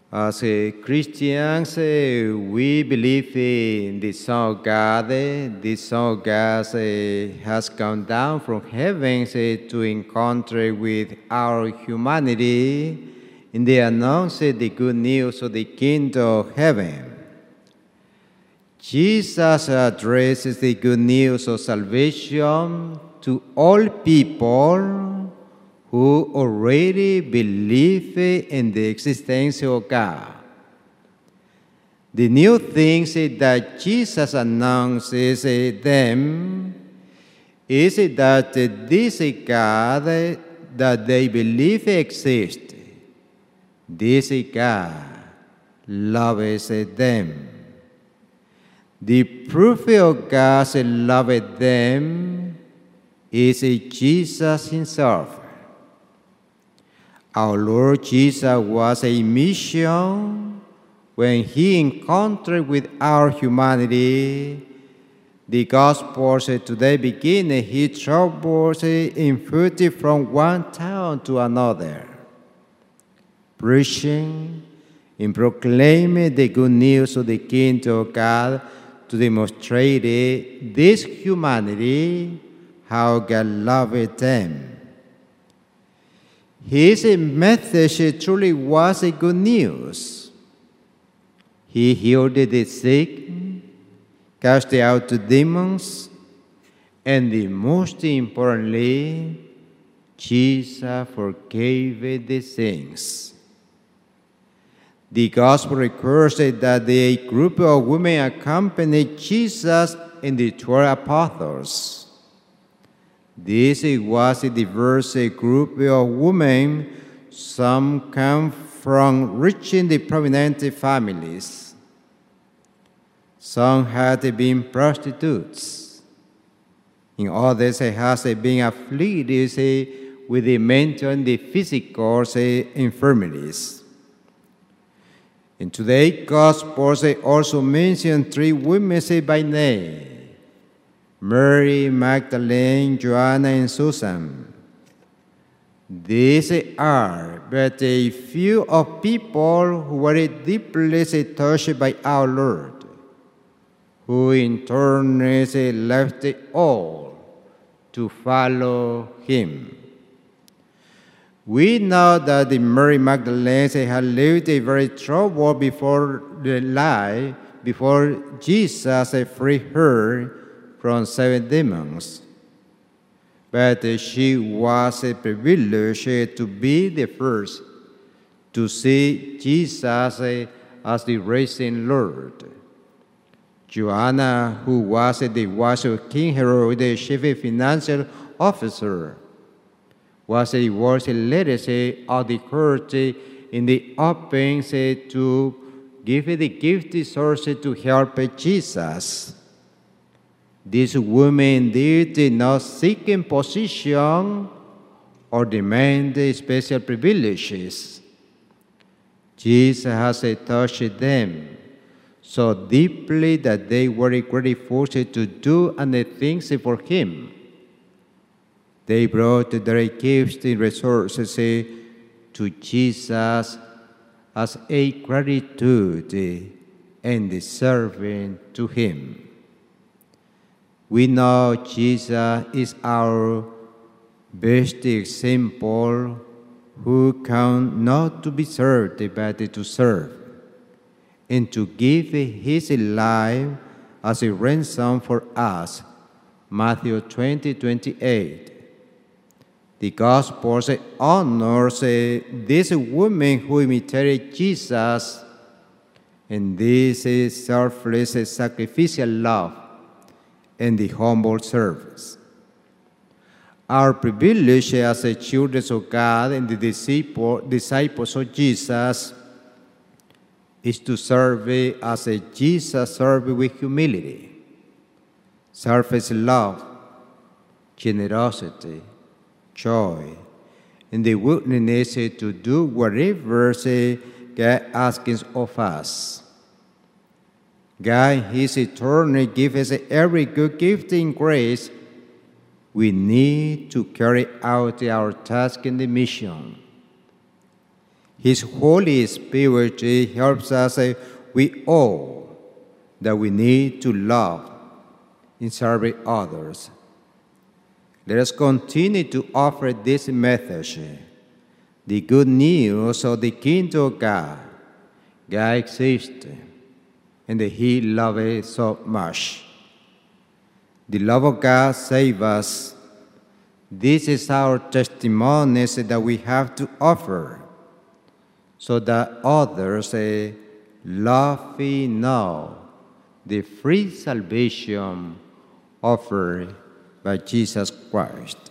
As Christians, we believe in the Son of God. The Son of God has come down from heaven to encounter with our humanity in the announce the good news of the kingdom of heaven. Jesus addresses the good news of salvation to all people who already believe in the existence of God. The new things that Jesus announces them is that this God that they believe exists, this God loves them. The proof of God's love them is Jesus himself. Our Lord Jesus was a mission when he encountered with our humanity. The Gospels today begin his troubles influenced from one town to another, preaching and proclaiming the good news of the kingdom of God to demonstrate this humanity, how God loved them. His message truly was a good news. He healed the sick, cast out the demons, and most importantly, Jesus forgave the sins. The Gospel records that a group of women accompanied Jesus and the 12 apostles. This was a diverse group of women. Some come from rich and prominent families. Some had been prostitutes. In others had been afflicted with the mental and the physical infirmities. In today's Gospels also mention 3 women by name: Mary, Magdalene, Joanna, and Susan. These are but a few of people who were deeply touched by our Lord, who in turn left all to follow him. We know that Mary Magdalene had lived a very troubled life before Jesus freed her from 7 demons. But she was privileged to be the first to see Jesus as the risen Lord. Joanna, who was the wife of King Herod, the chief financial officer, was a worthy leader of the court in the open to give the gift source to help Jesus. This woman did not seek a position or demand special privileges. Jesus has touched them so deeply that they were grateful to do anything for him. They brought their gifts and resources to Jesus as a gratitude and serving to him. We know Jesus is our best example, who came not to be served but to serve, and to give his life as a ransom for us. Matthew 20:28. The Gospel honors this woman who imitated Jesus, and this is selfless sacrificial love and the humble service. Our privilege as children of God and the disciples of Jesus is to serve as Jesus served with humility, selfless love, generosity, joy, and the willingness to do whatever God asks of us. God, in his eternal gives us every good gift in grace. We need to carry out our task and the mission. His Holy Spirit helps us with all that we need to love in serving others. Let us continue to offer this message, the good news of the kingdom of God. God exists, and He loves us so much. The love of God saves us. This is our testimony that we have to offer, so that others love we know the free salvation offered by Jesus Christ.